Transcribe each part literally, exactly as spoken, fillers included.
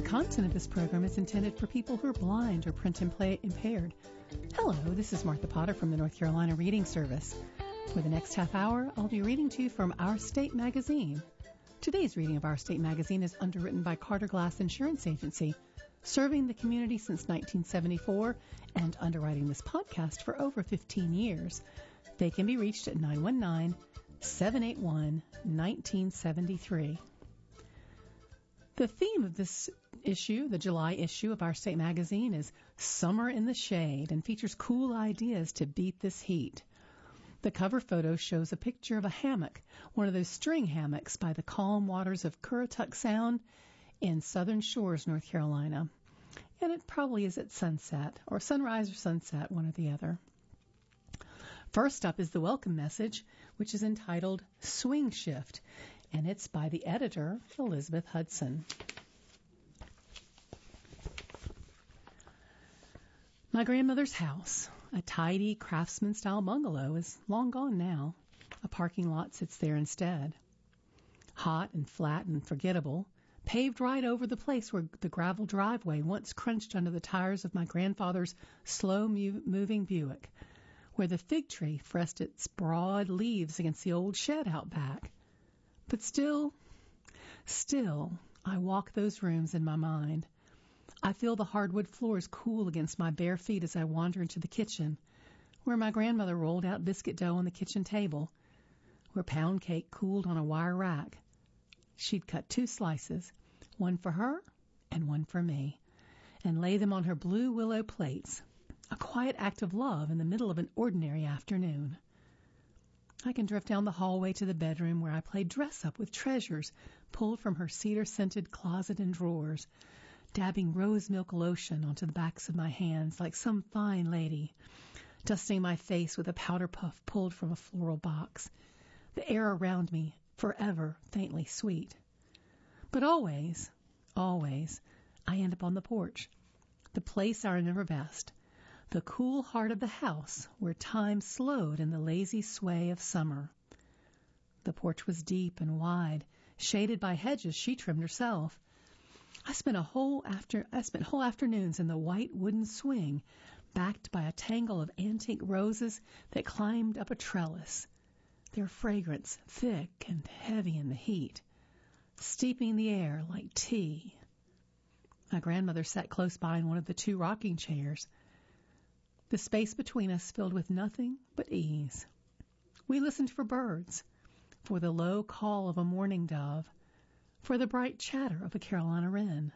content of this program is intended for people who are blind or print and play impaired. Hello, this is Martha Potter from the North Carolina Reading Service. For the next half hour, I'll be reading to you from Our State Magazine. Today's reading of Our State Magazine is underwritten by Carter Glass Insurance Agency, serving the community since nineteen seventy-four and underwriting this podcast for over fifteen years. They can be reached at nine one nine, seven eight one, one nine seven three. The theme of this issue, the July issue of Our State Magazine, is Summer in the Shade and features cool ideas to beat this heat. The cover photo shows a picture of a hammock, one of those string hammocks by the calm waters of Currituck Sound in Southern Shores, North Carolina. And it probably is at sunset, or sunrise or sunset, one or the other. First up is the welcome message, which is entitled Swing Shift, and it's by the editor, Elizabeth Hudson. My grandmother's house, a tidy craftsman-style bungalow, is long gone now. A parking lot sits there instead. Hot and flat and forgettable, paved right over the place where the gravel driveway once crunched under the tires of my grandfather's slow-moving Buick, where the fig tree pressed its broad leaves against the old shed out back. But still, still, I walk those rooms in my mind. I feel the hardwood floors cool against my bare feet as I wander into the kitchen, where my grandmother rolled out biscuit dough on the kitchen table, where pound cake cooled on a wire rack. She'd cut two slices, one for her and one for me, and lay them on her blue willow plates, a quiet act of love in the middle of an ordinary afternoon. I can drift down the hallway to the bedroom where I play dress-up with treasures pulled from her cedar-scented closet and drawers, dabbing rose milk lotion onto the backs of my hands like some fine lady, dusting my face with a powder puff pulled from a floral box, the air around me forever faintly sweet. But always, always, I end up on the porch, the place I remember best, the cool heart of the house where time slowed in the lazy sway of summer. The porch was deep and wide, shaded by hedges she trimmed herself. I spent a whole after I spent whole afternoons in the white wooden swing, backed by a tangle of antique roses that climbed up a trellis, their fragrance thick and heavy in the heat, steeping the air like tea. My grandmother sat close by in one of the two rocking chairs, the space between us filled with nothing but ease. We listened for birds, for the low call of a mourning dove, for the bright chatter of a Carolina wren.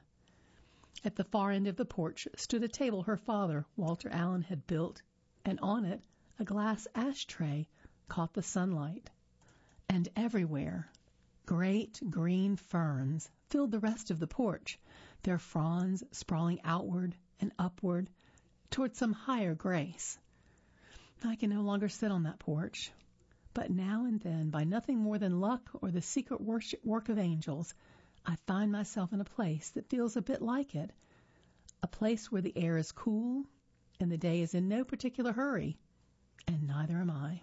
At the far end of the porch stood a table her father, Walter Allen, had built, and on it a glass ashtray caught the sunlight. And everywhere, great green ferns filled the rest of the porch, their fronds sprawling outward and upward toward some higher grace. I can no longer sit on that porch, but now and then, by nothing more than luck or the secret work of angels, I find myself in a place that feels a bit like it, a place where the air is cool and the day is in no particular hurry, and neither am I.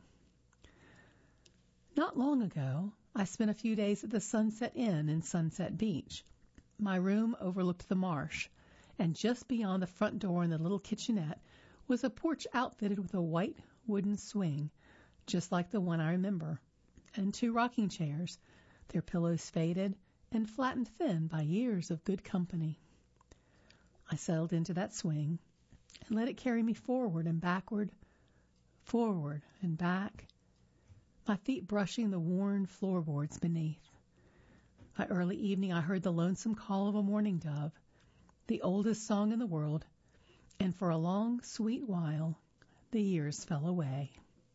Not long ago, I spent a few days at the Sunset Inn in Sunset Beach. My room overlooked the marsh, and just beyond the front door in the little kitchenette was a porch outfitted with a white wooden swing, just like the one I remember, and two rocking chairs, their pillows faded and flattened thin by years of good company. I settled into that swing and let it carry me forward and backward, forward and back, my feet brushing the worn floorboards beneath. By early evening I heard the lonesome call of a mourning dove, the oldest song in the world, and for a long, sweet while, the years fell away.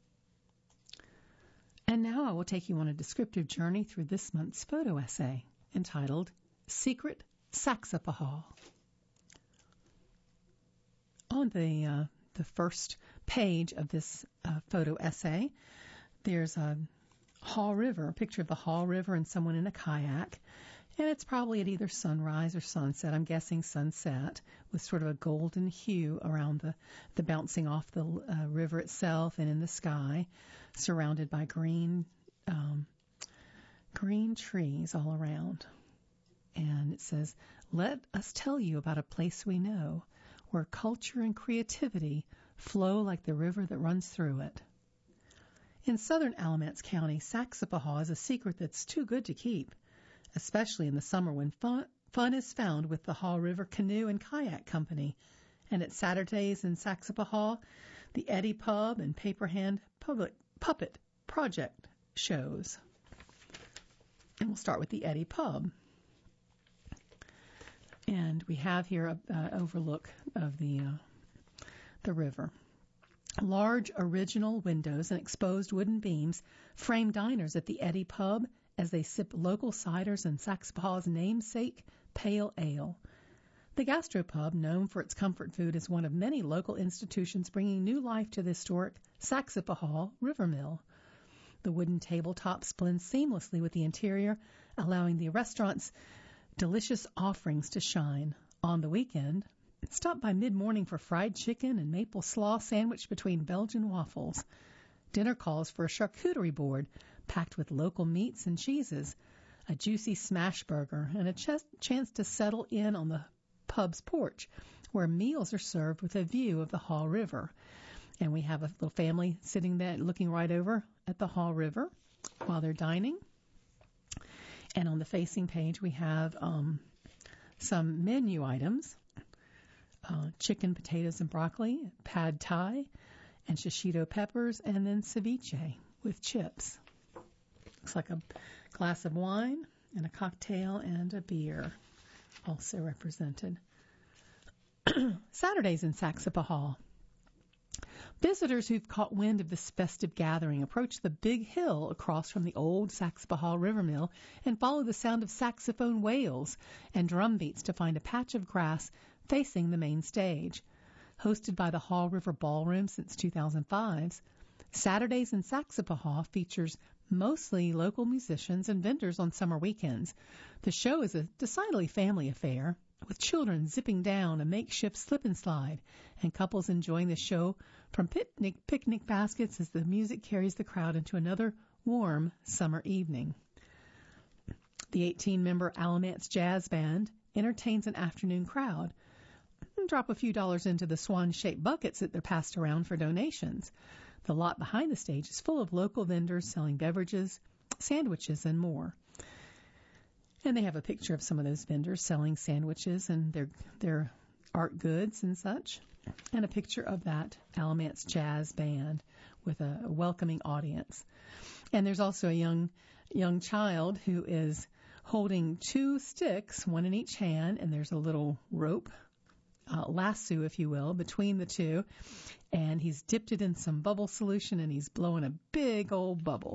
And now I will take you on a descriptive journey through this month's photo essay, entitled Secret Saxapahaw. On the uh, the first page of this uh, photo essay, there's a Haw River, a picture of the Haw River and someone in a kayak. And it's probably at either sunrise or sunset. I'm guessing sunset, with sort of a golden hue around the, the bouncing off the uh, river itself and in the sky, surrounded by green um, green trees all around. And it says, let us tell you about a place we know where culture and creativity flow like the river that runs through it. In southern Alamance County, Saxapahaw is a secret that's too good to keep, especially in the summer when fun, fun is found with the Haw River Canoe and Kayak Company, and at Saturdays in Saxapahaw, the Eddie Pub and Paperhand Public Puppet Project shows. And we'll start with the Eddie Pub. And we have here an overlook of the uh, the river. Large original windows and exposed wooden beams frame diners at the Eddie Pub as they sip local ciders and Saxapahaw's namesake pale ale. The gastropub, known for its comfort food, is one of many local institutions bringing new life to the historic Saxapahaw River Mill. The wooden tabletops blend seamlessly with the interior, allowing the restaurant's delicious offerings to shine. On the weekend, stop by mid-morning for fried chicken and maple slaw sandwich between Belgian waffles. Dinner calls for a charcuterie board packed with local meats and cheeses, a juicy smash burger, and a ch- chance to settle in on the pub's porch, where meals are served with a view of the Haw River. And we have a little family sitting there looking right over at the Haw River while they're dining. And on the facing page, we have um, some menu items, uh, chicken, potatoes, and broccoli, pad thai, and shishito peppers, and then ceviche with chips. Looks like a glass of wine and a cocktail and a beer also represented. Saturdays in Saxapahaw. Visitors who've caught wind of this festive gathering approach the big hill across from the old Saxapahaw River Mill and follow the sound of saxophone wails and drum beats to find a patch of grass facing the main stage. Hosted by the Haw River Ballroom since two thousand five, Saturdays in Saxapahaw features mostly local musicians and vendors on summer weekends. The show is a decidedly family affair, with children zipping down a makeshift slip and slide, and couples enjoying the show from picnic picnic baskets as the music carries the crowd into another warm summer evening. The eighteen-member Alamance Jazz Band entertains an afternoon crowd. Drop a few dollars into the swan-shaped buckets that they're passed around for donations. The lot behind the stage is full of local vendors selling beverages, sandwiches, and more. And they have a picture of some of those vendors selling sandwiches and their their art goods and such, and a picture of that Alamance Jazz Band with a, a welcoming audience. And there's also a young young child who is holding two sticks, one in each hand, and there's a little rope, uh, lasso, if you will, between the two, and he's dipped it in some bubble solution, and he's blowing a big old bubble.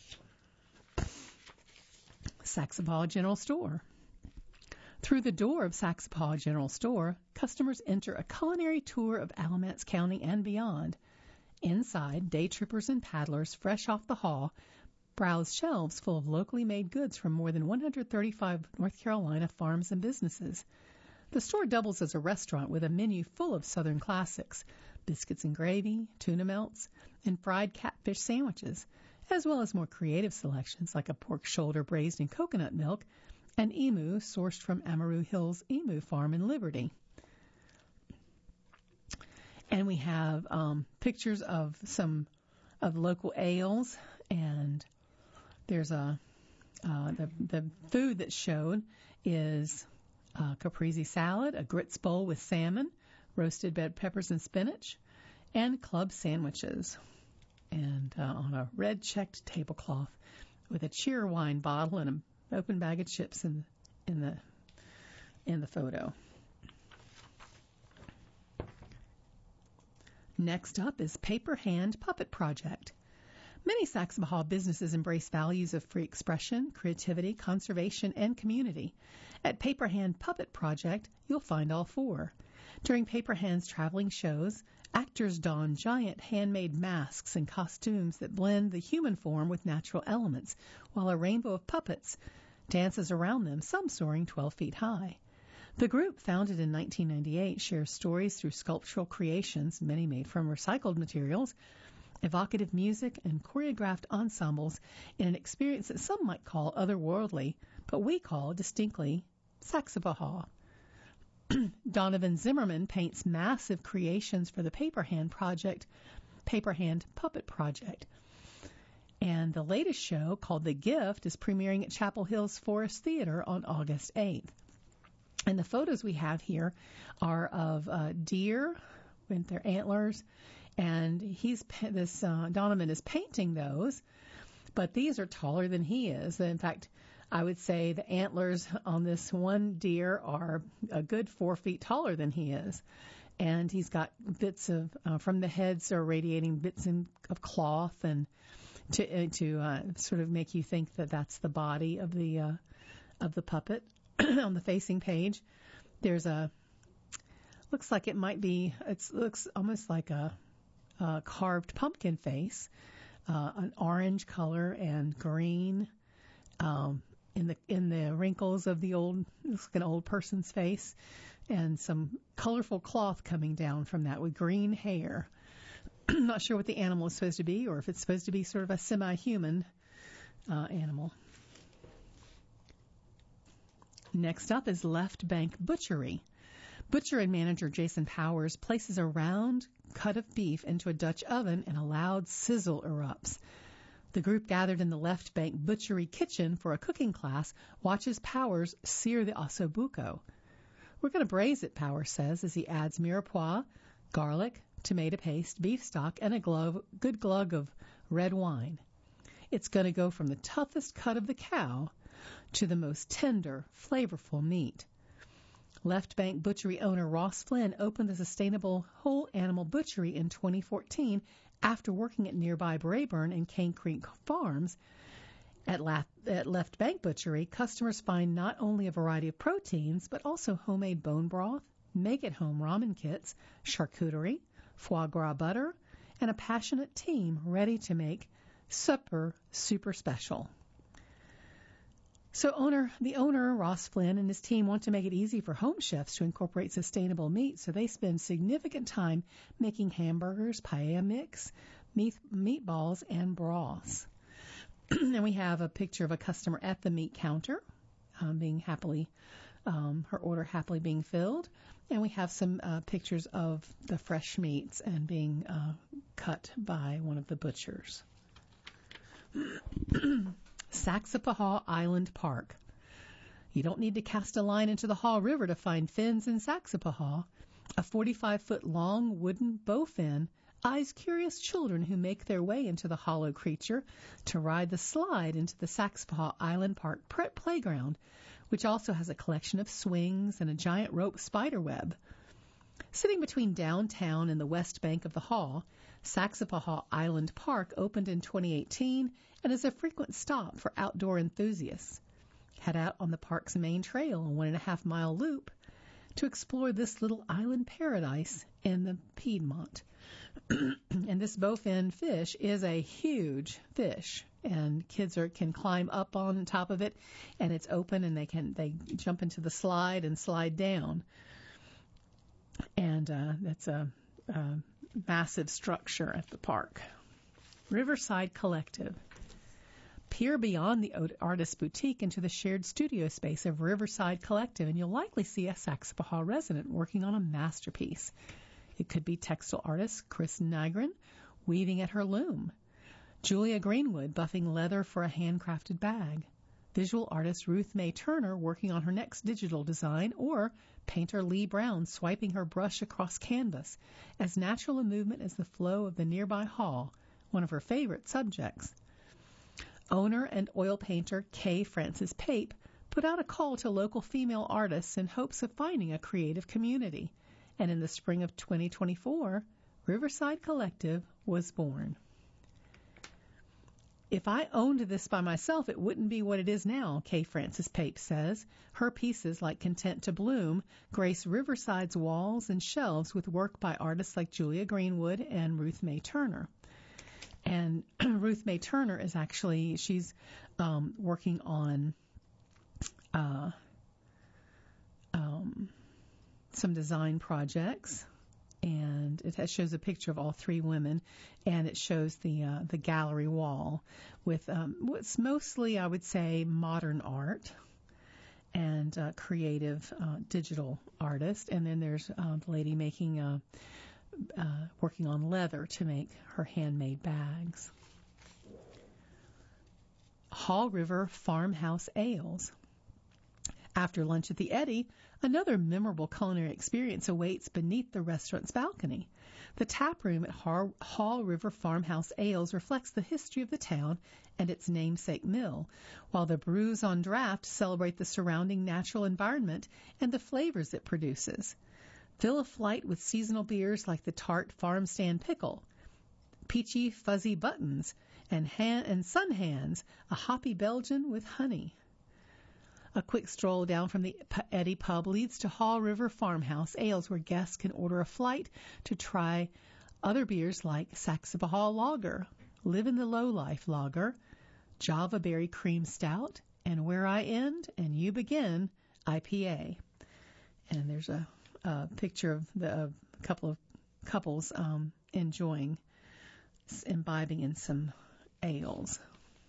Saxapahaw General Store. Through the door of Saxapahaw General Store, customers enter a culinary tour of Alamance County and beyond. Inside, day trippers and paddlers fresh off the haul browse shelves full of locally made goods from more than one hundred thirty-five North Carolina farms and businesses. The store doubles as a restaurant with a menu full of Southern classics, biscuits and gravy, tuna melts, and fried catfish sandwiches, as well as more creative selections like a pork shoulder braised in coconut milk and emu sourced from Amaru Hills Emu Farm in Liberty. And we have um, pictures of some of local ales, and there's a uh, the the food that's shown is uh, caprese salad, a grits bowl with salmon, roasted bed peppers and spinach, and club sandwiches, and uh, on a red checked tablecloth with a cheer wine bottle and an open bag of chips in in the in the photo. Next up is Paper Hand Puppet Project. Many Saxapahaw businesses embrace values of free expression, creativity, conservation, and community. At Paper Hand Puppet Project, you'll find all four. During Paper Hand's traveling shows, actors don giant handmade masks and costumes that blend the human form with natural elements, while a rainbow of puppets dances around them, some soaring twelve feet high. The group, founded in nineteen ninety-eight, shares stories through sculptural creations, many made from recycled materials, evocative music, and choreographed ensembles in an experience that some might call otherworldly, but we call distinctly Saxapahaw. Donovan Zimmerman paints massive creations for the Paperhand Project, Paperhand Puppet Project. And the latest show, called The Gift, is premiering at Chapel Hill's Forest Theater on August eighth. And the photos we have here are of uh, deer with their antlers, and he's this uh, Donovan is painting those, but these are taller than he is. In fact, I would say the antlers on this one deer are a good four feet taller than he is. And he's got bits of, uh, from the heads are radiating bits in, of cloth, and to uh, to uh, sort of make you think that that's the body of the uh, of the puppet. On the facing page, there's a, looks like it might be, it looks almost like a, a carved pumpkin face, uh, an orange color and green. Um, in the in the wrinkles of the old, looks like an old person's face, and some colorful cloth coming down from that with green hair. I'm not sure what the animal is supposed to be, or if it's supposed to be sort of a semi-human uh, animal. Next up is Left Bank Butchery. Butcher and manager Jason Powers places a round cut of beef into a Dutch oven, and a loud sizzle erupts. The group gathered in the Left Bank Butchery kitchen for a cooking class watches Powers sear the ossobuco. We're going to braise it, Powers says, as he adds mirepoix, garlic, tomato paste, beef stock, and a glove, good glug of red wine. It's going to go from the toughest cut of the cow to the most tender, flavorful meat. Left Bank Butchery owner Ross Flynn opened the sustainable whole animal butchery in twenty fourteen after working at nearby Brayburn and Cane Creek Farms. At, La- at Left Bank Butchery, customers find not only a variety of proteins, but also homemade bone broth, make-at-home ramen kits, charcuterie, foie gras butter, and a passionate team ready to make supper super special. So owner, the owner, Ross Flynn, and his team want to make it easy for home chefs to incorporate sustainable meat, so they spend significant time making hamburgers, paella mix, meat, meatballs, and broths. And we have a picture of a customer at the meat counter, um, being happily, um, her order happily being filled. And we have some uh, pictures of the fresh meats and being uh, cut by one of the butchers. Saxapahaw Island Park. You don't need to cast a line into the Haw River to find fins in Saxapahaw. A forty-five foot long wooden bowfin eyes curious children who make their way into the hollow creature to ride the slide into the Saxapahaw Island Park playground, which also has a collection of swings and a giant rope spider web. Sitting between downtown and the west bank of the Haw, Saxapahaw Island Park opened in twenty eighteen and is a frequent stop for outdoor enthusiasts. Head out on the park's main trail, a one and a half mile loop, to explore this little island paradise in the Piedmont. And this bowfin fish is a huge fish, and kids are, can climb up on top of it, and it's open, and they can they jump into the slide and slide down. And uh, that's a, a massive structure at the park. Riverside Collective. Peer beyond the artist boutique into the shared studio space of Riverside Collective, and you'll likely see a Saxapahaw resident working on a masterpiece. It could be textile artist Chris Nygren weaving at her loom, Julia Greenwood buffing leather for a handcrafted bag, visual artist Ruth Mae Turner working on her next digital design, or painter Lee Brown swiping her brush across canvas, as natural a movement as the flow of the nearby Haw, one of her favorite subjects. Owner and oil painter Kay Francis Pape put out a call to local female artists in hopes of finding a creative community. And in the spring of twenty twenty-four, Riverside Collective was born. If I owned this by myself, it wouldn't be what it is now, Kay Francis Pape says. Her pieces, like Content to Bloom, grace Riverside's walls and shelves with work by artists like Julia Greenwood and Ruth Mae Turner. And Ruth Mae Turner is actually, she's um, working on uh, um, some design projects, and it has, shows a picture of all three women, and it shows the uh, the gallery wall with um, what's mostly, I would say, modern art. and uh, creative uh, digital artist. And then there's uh, the lady making, uh, uh, working on leather to make her handmade bags. Haw River Farmhouse Ales. After lunch at the Eddy, another memorable culinary experience awaits beneath the restaurant's balcony. The tap room at Haw, Haw River Farmhouse Ales reflects the history of the town and its namesake mill, while the brews on draft celebrate the surrounding natural environment and the flavors it produces. Fill a flight with seasonal beers like the tart Farm Stand Pickle, peachy fuzzy buttons, and, hand, and sun hands, a hoppy Belgian with honey. A quick stroll down from the Eddy Pub leads to Haw River Farmhouse Ales, where guests can order a flight to try other beers like Saxapahaw Lager, Live in the Lowlife Lager, Java Berry Cream Stout, and Where I End and You Begin I P A. And there's a, a picture of the, a couple of couples um, enjoying, imbibing in some ales.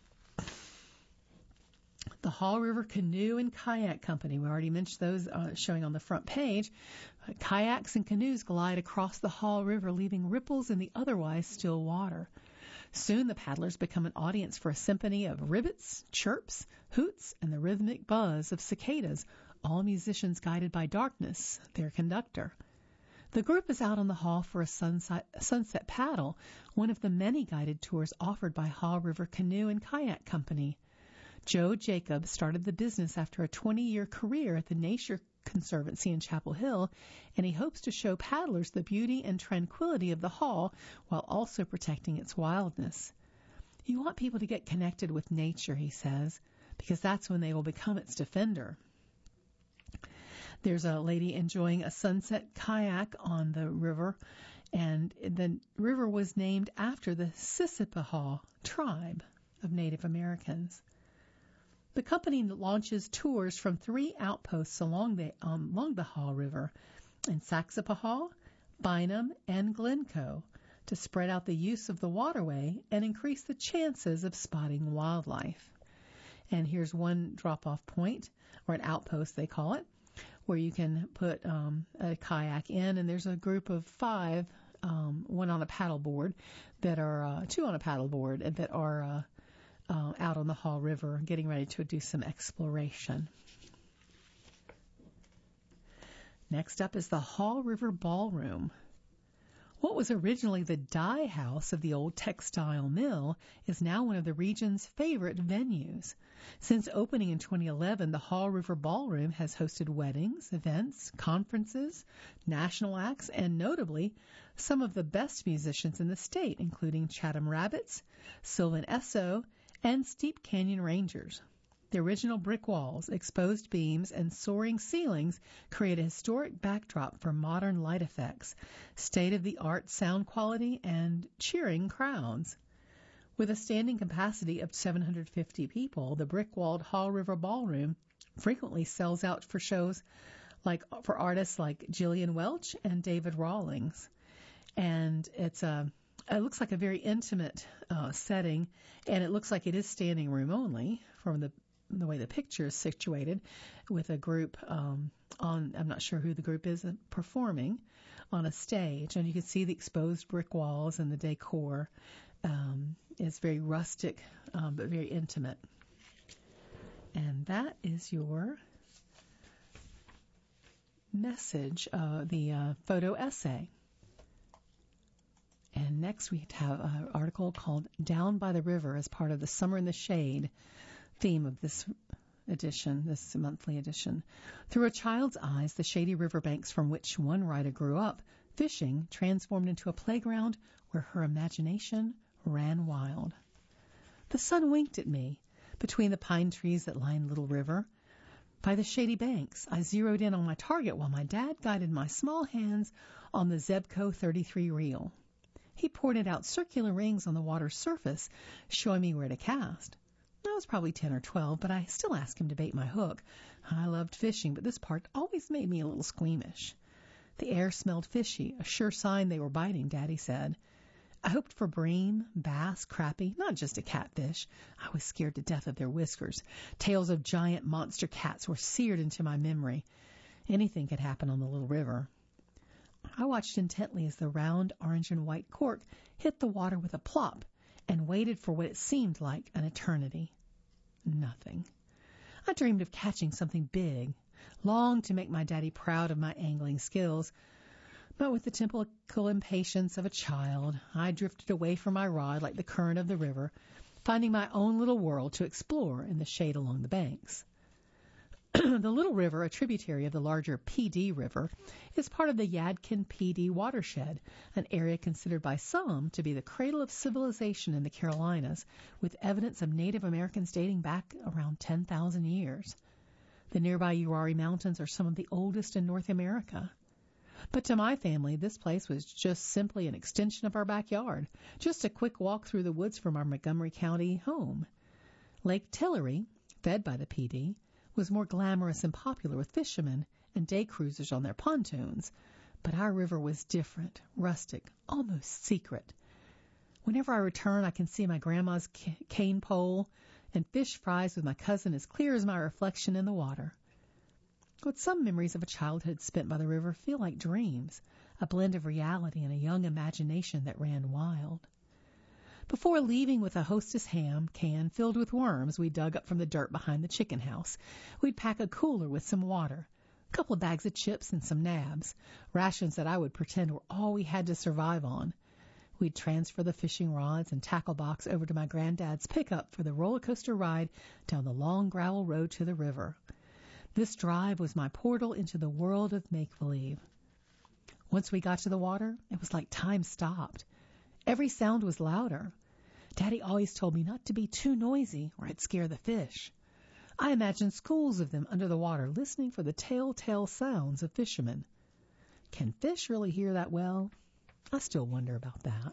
The Haw River Canoe and Kayak Company. We already mentioned those uh, showing on the front page. Uh, kayaks and canoes glide across the Haw River, leaving ripples in the otherwise still water. Soon the paddlers become an audience for a symphony of rivets, chirps, hoots, and the rhythmic buzz of cicadas, all musicians guided by Darkness, their conductor. The group is out on the Haw for a sunset, sunset paddle, one of the many guided tours offered by Haw River Canoe and Kayak Company. Joe Jacob started the business after a twenty-year career at the Nature Conservancy in Chapel Hill, and he hopes to show paddlers the beauty and tranquility of the Haw while also protecting its wildness. You want people to get connected with nature, he says, because that's when they will become its defender. There's a lady enjoying a sunset kayak on the river, and the river was named after the Sissipahaw tribe of Native Americans. The company launches tours from three outposts along the um, along the Haw River in Saxapahaw, Bynum, and Glencoe to spread out the use of the waterway and increase the chances of spotting wildlife. And here's one drop-off point, or an outpost they call it, where you can put um, a kayak in, and there's a group of five, um, one on a paddleboard, that are uh, two on a paddleboard that are uh, Uh, out on the Haw River, getting ready to do some exploration. Next up is the Haw River Ballroom. What was originally the dye house of the old textile mill is now one of the region's favorite venues. Since opening in twenty eleven, the Haw River Ballroom has hosted weddings, events, conferences, national acts, and notably, some of the best musicians in the state, including Chatham Rabbits, Sylvan Esso, and Steep Canyon Rangers. The original brick walls, exposed beams, and soaring ceilings create a historic backdrop for modern light effects, state-of-the-art sound quality, and cheering crowds. With a standing capacity of seven hundred fifty people, the brick-walled Haw River Ballroom frequently sells out for shows like for artists like Gillian Welch and David Rawlings. And it's a It looks like a very intimate uh, setting, and it looks like it is standing room only from the the way the picture is situated, with a group um, on, I'm not sure who the group is, uh, performing on a stage. And you can see the exposed brick walls, and the decor um, is very rustic, um, but very intimate. And that is your message, uh, the uh, photo essay. And next we have an article called Down by the River as part of the Summer in the Shade theme of this edition, this monthly edition. Through a child's eyes, the shady riverbanks from which one writer grew up fishing transformed into a playground where her imagination ran wild. The sun winked at me between the pine trees that line Little River. By the shady banks, I zeroed in on my target while my dad guided my small hands on the Zebco thirty-three reel. He pointed out circular rings on the water's surface, showing me where to cast. I was probably ten or twelve, but I still asked him to bait my hook. I loved fishing, but this part always made me a little squeamish. The air smelled fishy, a sure sign they were biting, Daddy said. I hoped for bream, bass, crappie, not just a catfish. I was scared to death of their whiskers. Tales of giant monster cats were seared into my memory. Anything could happen on the little river. I watched intently as the round orange and white cork hit the water with a plop and waited for what it seemed like an eternity. Nothing. I dreamed of catching something big, longed to make my daddy proud of my angling skills, but with the typical impatience of a child, I drifted away from my rod like the current of the river, finding my own little world to explore in the shade along the banks. The Little River, a tributary of the larger Pee Dee River, is part of the Yadkin-Pee Dee watershed, an area considered by some to be the cradle of civilization in the Carolinas, with evidence of Native Americans dating back around ten thousand years. The nearby Uwharrie Mountains are some of the oldest in North America. But to my family, this place was just simply an extension of our backyard, just a quick walk through the woods from our Montgomery County home. Lake Tillery, fed by the Pee Dee, was more glamorous and popular with fishermen and day cruisers on their pontoons, but our river was different, rustic, almost secret. Whenever I return, I can see my grandma's cane pole and fish fries with my cousin as clear as my reflection in the water. But some memories of a childhood spent by the river feel like dreams, a blend of reality and a young imagination that ran wild. Before leaving with a Hostess ham can filled with worms we dug up from the dirt behind the chicken house, we'd pack a cooler with some water, a couple of bags of chips and some nabs, rations that I would pretend were all we had to survive on. We'd transfer the fishing rods and tackle box over to my granddad's pickup for the roller coaster ride down the long gravel road to the river. This drive was my portal into the world of make-believe. Once we got to the water, it was like time stopped. Every sound was louder. Daddy always told me not to be too noisy or I'd scare the fish. I imagined schools of them under the water listening for the telltale sounds of fishermen. Can fish really hear that well? I still wonder about that.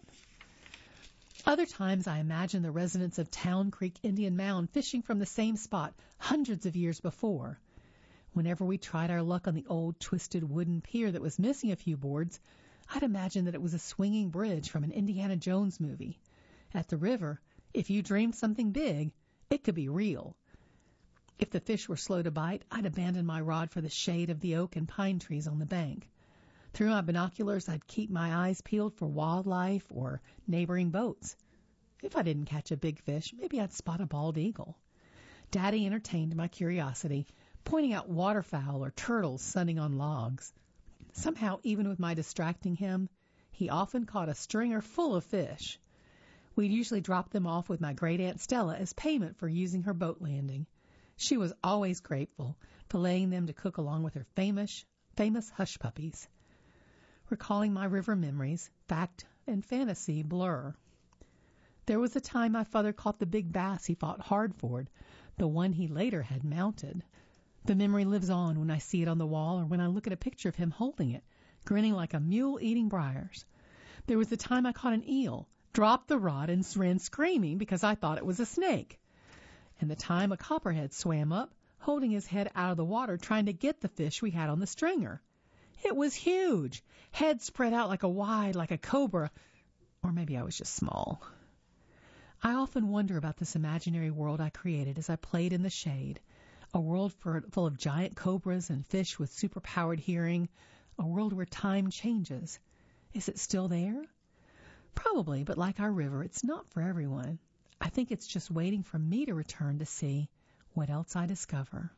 Other times I imagine the residents of Town Creek Indian Mound fishing from the same spot hundreds of years before. Whenever we tried our luck on the old twisted wooden pier that was missing a few boards, I'd imagine that it was a swinging bridge from an Indiana Jones movie. At the river, if you dreamed something big, it could be real. If the fish were slow to bite, I'd abandon my rod for the shade of the oak and pine trees on the bank. Through my binoculars, I'd keep my eyes peeled for wildlife or neighboring boats. If I didn't catch a big fish, maybe I'd spot a bald eagle. Daddy entertained my curiosity, pointing out waterfowl or turtles sunning on logs. Somehow, even with my distracting him, he often caught a stringer full of fish. We'd usually drop them off with my great-aunt Stella as payment for using her boat landing. She was always grateful, filleting them to cook along with her famous, famous hush puppies. Recalling my river memories, fact and fantasy blur. There was a time my father caught the big bass he fought hard for, the one he later had mounted. The memory lives on when I see it on the wall or when I look at a picture of him holding it, grinning like a mule eating briars. There was the time I caught an eel, dropped the rod, and ran screaming because I thought it was a snake. And the time a copperhead swam up, holding his head out of the water trying to get the fish we had on the stringer. It was huge, head spread out like a wide, like a cobra, or maybe I was just small. I often wonder about this imaginary world I created as I played in the shade, a world for, full of giant cobras and fish with superpowered hearing, a world where time changes. Is it still there? Probably, but like our river, it's not for everyone. I think it's just waiting for me to return to see what else I discover.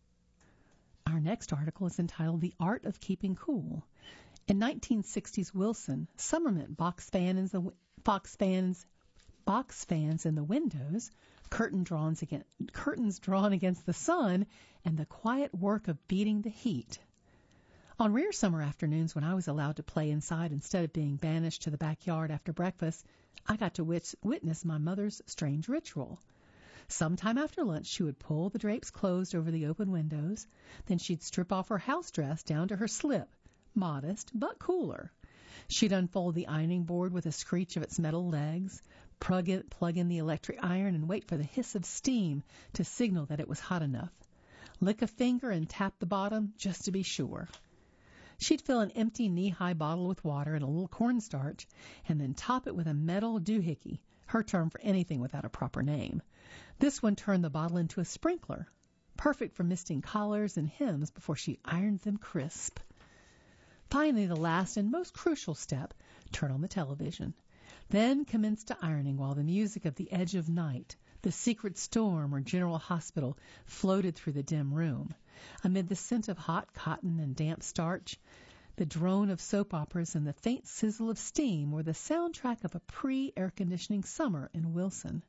Our next article is entitled The Art of Keeping Cool. In nineteen sixties Wilson, summer meant box fans, the, box fans, box fans in the windows, curtain drawn against, curtains drawn against the sun, and the quiet work of beating the heat. On rare summer afternoons when I was allowed to play inside instead of being banished to the backyard after breakfast, I got to wit- witness my mother's strange ritual. Sometime after lunch, she would pull the drapes closed over the open windows. Then she'd strip off her house dress down to her slip, modest but cooler. She'd unfold the ironing board with a screech of its metal legs, plug in, plug in the electric iron, and wait for the hiss of steam to signal that it was hot enough. Lick a finger and tap the bottom just to be sure. She'd fill an empty knee-high bottle with water and a little cornstarch, and then top it with a metal doohickey, her term for anything without a proper name. This one turned the bottle into a sprinkler, perfect for misting collars and hems before she ironed them crisp. Finally, the last and most crucial step, turn on the television. Then commence to ironing while the music of The Edge of Night, The Secret Storm, or General Hospital floated through the dim room. Amid the scent of hot cotton and damp starch, the drone of soap operas and the faint sizzle of steam were the soundtrack of a pre-air conditioning summer in Wilson.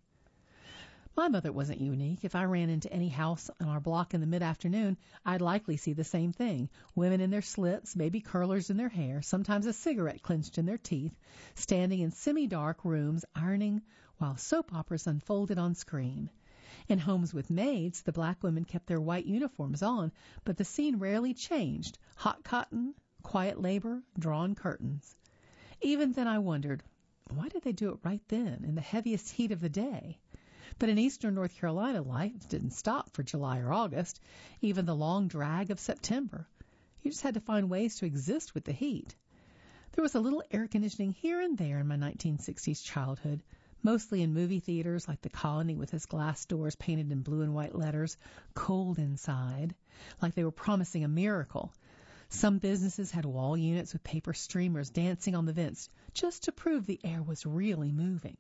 My mother wasn't unique. If I ran into any house on our block in the mid-afternoon, I'd likely see the same thing. Women in their slits, baby curlers in their hair, sometimes a cigarette clenched in their teeth, standing in semi-dark rooms ironing while soap operas unfolded on screen. In homes with maids, the black women kept their white uniforms on, but the scene rarely changed. Hot cotton, quiet labor, drawn curtains. Even then I wondered, why did they do it right then, in the heaviest heat of the day? But in eastern North Carolina, life didn't stop for July or August, even the long drag of September. You just had to find ways to exist with the heat. There was a little air conditioning here and there in my nineteen sixties childhood, mostly in movie theaters like the Colony with its glass doors painted in blue and white letters, cold inside, like they were promising a miracle. Some businesses had wall units with paper streamers dancing on the vents just to prove the air was really moving.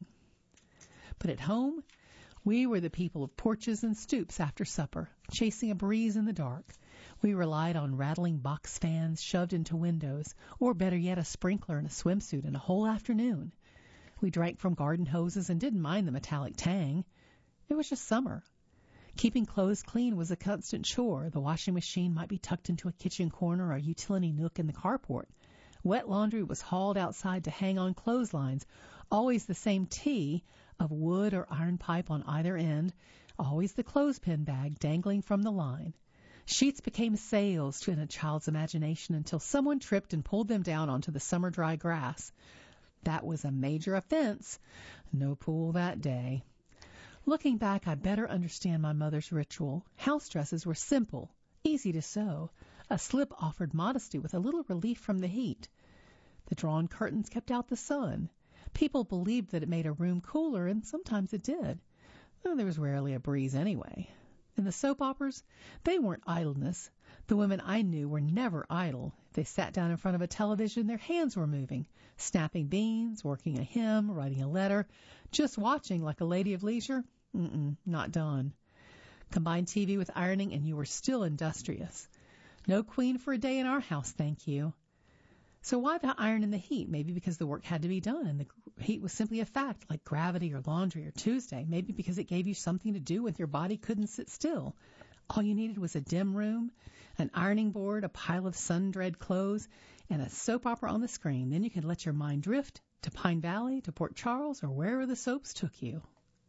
But at home, we were the people of porches and stoops after supper, chasing a breeze in the dark. We relied on rattling box fans shoved into windows, or better yet, a sprinkler and a swimsuit in a whole afternoon. We drank from garden hoses and didn't mind the metallic tang. It was just summer. Keeping clothes clean was a constant chore. The washing machine might be tucked into a kitchen corner or a utility nook in the carport. Wet laundry was hauled outside to hang on clotheslines, always the same T of wood or iron pipe on either end, always the clothespin bag dangling from the line. Sheets became sails to in a child's imagination until someone tripped and pulled them down onto the summer dry grass. That was a major offense. No pool that day. Looking back, I better understand my mother's ritual. House dresses were simple, easy to sew. A slip offered modesty with a little relief from the heat. The drawn curtains kept out the sun. People believed that it made a room cooler, and sometimes it did. Though there was rarely a breeze anyway. And the soap operas, they weren't idleness. The women I knew were never idle. If they sat down in front of a television, their hands were moving, snapping beans, working a hymn, writing a letter, just watching like a lady of leisure. Mm-mm, not done. Combine T V with ironing, and you were still industrious. No queen for a day in our house, thank you. So why the iron in the heat? Maybe because the work had to be done, and the heat was simply a fact, like gravity or laundry or Tuesday. Maybe because it gave you something to do when your body couldn't sit still. All you needed was a dim room, an ironing board, a pile of sun-dread clothes, and a soap opera on the screen. Then you could let your mind drift to Pine Valley, to Port Charles, or wherever the soaps took you.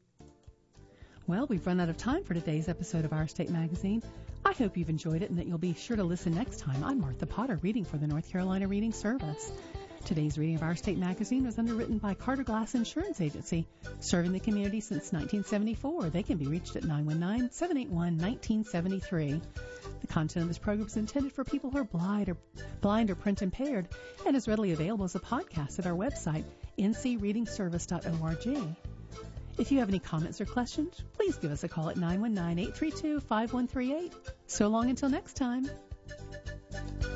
Well, we've run out of time for today's episode of Our State Magazine. I hope you've enjoyed it and that you'll be sure to listen next time. I'm Martha Potter, reading for the North Carolina Reading Service. Today's reading of Our State Magazine was underwritten by Carter Glass Insurance Agency, serving the community since nineteen seventy-four. They can be reached at nine one nine, seven eight one, one nine seven three. The content of this program is intended for people who are blind or, blind or print impaired and is readily available as a podcast at our website, n c reading service dot org. If you have any comments or questions, please give us a call at nine one nine, eight three two, five one three eight. So long until next time.